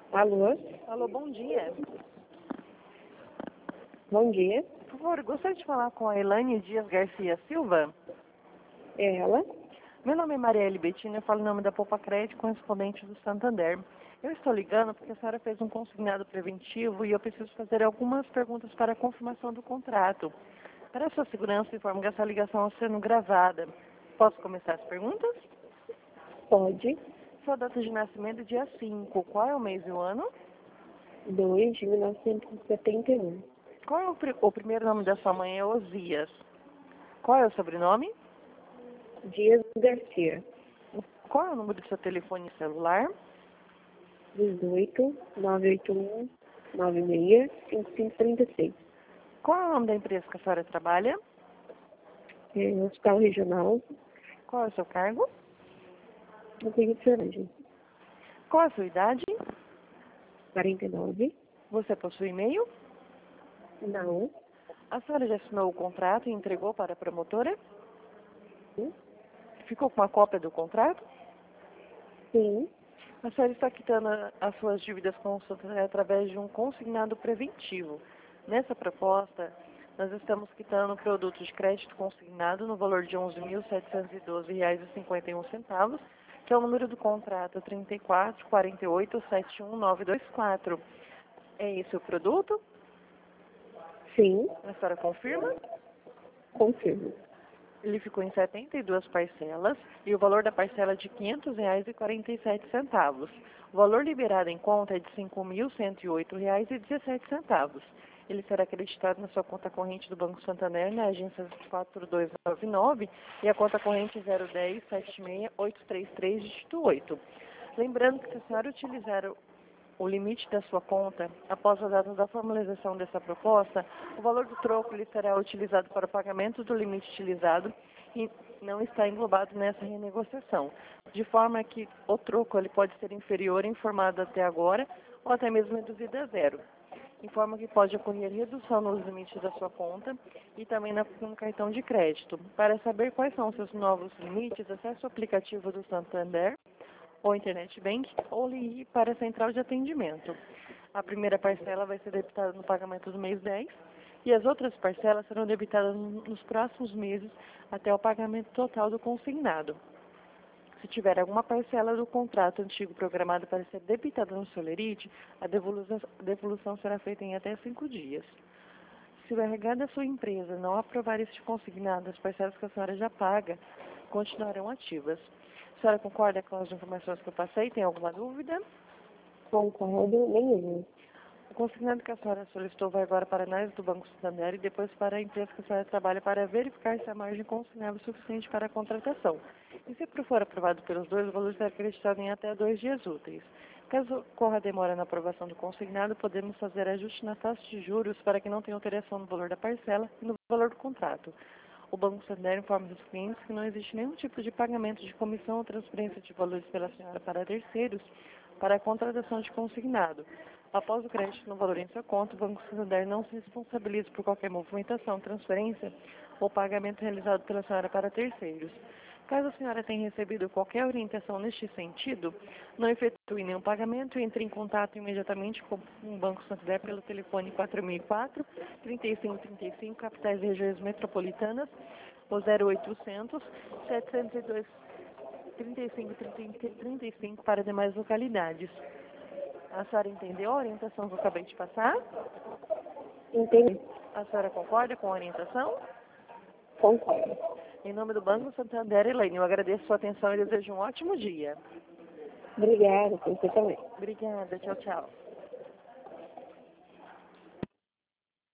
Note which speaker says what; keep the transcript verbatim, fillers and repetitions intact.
Speaker 1: Alô?
Speaker 2: Alô, bom dia.
Speaker 1: Bom dia.
Speaker 2: Por favor, gostaria de falar com a Elaine Dias Garcia Silva.
Speaker 1: É ela?
Speaker 2: Meu nome é Marielle Bettina, eu falo em nome da Poupa Crédito, correspondente do Santander. Eu estou ligando porque a senhora fez um consignado preventivo e eu preciso fazer algumas perguntas para a confirmação do contrato. Para a sua segurança, informo que essa ligação está sendo gravada. Posso começar as perguntas?
Speaker 1: Pode.
Speaker 2: Sua data de nascimento é dia cinco. Qual é o mês e o ano?
Speaker 1: dois de mil novecentos e setenta e um.
Speaker 2: Qual é o, pri- o primeiro nome da sua mãe? É Osias. Qual é o sobrenome?
Speaker 1: Dias Garcia.
Speaker 2: Qual é o número do seu telefone celular?
Speaker 1: dezoito, nove oito um, nove seis, cinco cinco três seis.
Speaker 2: Qual é o nome da empresa que a senhora trabalha?
Speaker 1: É, Hospital Regional,
Speaker 2: Qual é o seu cargo?
Speaker 1: no Rio de Janeiro.
Speaker 2: Qual é a sua idade?
Speaker 1: quarenta e nove.
Speaker 2: Você possui e-mail?
Speaker 1: Não.
Speaker 2: A senhora já assinou o contrato e entregou para a promotora?
Speaker 1: Sim.
Speaker 2: Ficou com uma cópia do contrato?
Speaker 1: Sim.
Speaker 2: A senhora está quitando a- as suas dívidas com o Santander através de um consignado preventivo. Nessa proposta, nós estamos quitando o produto de crédito consignado no valor de onze mil setecentos e doze reais e cinquenta e um centavos, que é o número do contrato trinta e quatro, quarenta e oito, setenta e um, novecentos e vinte e quatro. É esse o produto?
Speaker 1: Sim.
Speaker 2: A senhora confirma?
Speaker 1: Confirmo.
Speaker 2: Ele ficou em setenta e duas parcelas e o valor da parcela é de quinhentos reais e quarenta e sete centavos. O valor liberado em conta é de cinco mil cento e oito reais e dezessete centavos. Ele será acreditado na sua conta corrente do Banco Santander, na agência quatro dois nove nove e a conta corrente zero um zero, sete seis, oito três três, dígito oito. Lembrando que se a senhora utilizar o o limite da sua conta, após a data da formalização dessa proposta, o valor do troco lhe será utilizado para o pagamento do limite utilizado e não está englobado nessa renegociação, de forma que o troco ele pode ser inferior informado até agora ou até mesmo reduzido a zero. Informa que pode ocorrer redução nos limites da sua conta e também na- no cartão de crédito. Para saber quais são os seus novos limites, acesse o aplicativo do Santander ou Internet Bank, ou ligue para a central de atendimento. A primeira parcela vai ser debitada no pagamento do mês dez e as outras parcelas serão debitadas nos próximos meses até o pagamento total do consignado. Se tiver alguma parcela do contrato antigo programada para ser debitada no Solerite, a devolução, a devolução será feita em até cinco dias. Se o R H da sua empresa não aprovar este consignado, as parcelas que a senhora já paga continuarão ativas. A senhora concorda com as informações que eu passei? Tem alguma dúvida?
Speaker 1: Concordo nenhum.
Speaker 2: O consignado que a senhora solicitou vai agora para a análise do Banco Santander e depois para a empresa que a senhora trabalha para verificar se a margem consignável é suficiente para a contratação. E se for aprovado pelos dois, o valor será acreditado em até dois dias úteis. Caso ocorra demora na aprovação do consignado, podemos fazer ajuste na taxa de juros para que não tenha alteração no valor da parcela e no valor do contrato. O Banco Santander informa os clientes que não existe nenhum tipo de pagamento de comissão ou transferência de valores pela senhora para terceiros para a contratação de consignado. Após o crédito no valor em sua conta, o Banco Santander não se responsabiliza por qualquer movimentação, transferência ou pagamento realizado pela senhora para terceiros. Caso a senhora tenha recebido qualquer orientação neste sentido, não efetue nenhum pagamento e entre em contato imediatamente com o Banco Santander pelo telefone quatro mil e quatro, trinta e cinco trinta e cinco, capitais e regiões metropolitanas, ou zero oitocentos, setecentos e dois, trinta e cinco trinta e cinco para demais localidades. A senhora entendeu a orientação que eu acabei de passar?
Speaker 1: Entendi.
Speaker 2: A senhora concorda com a orientação?
Speaker 1: Concordo.
Speaker 2: Em nome do Banco Santander, Elaine, eu agradeço a sua atenção e desejo um ótimo dia.
Speaker 1: Obrigada, você também.
Speaker 2: Obrigada, tchau, tchau.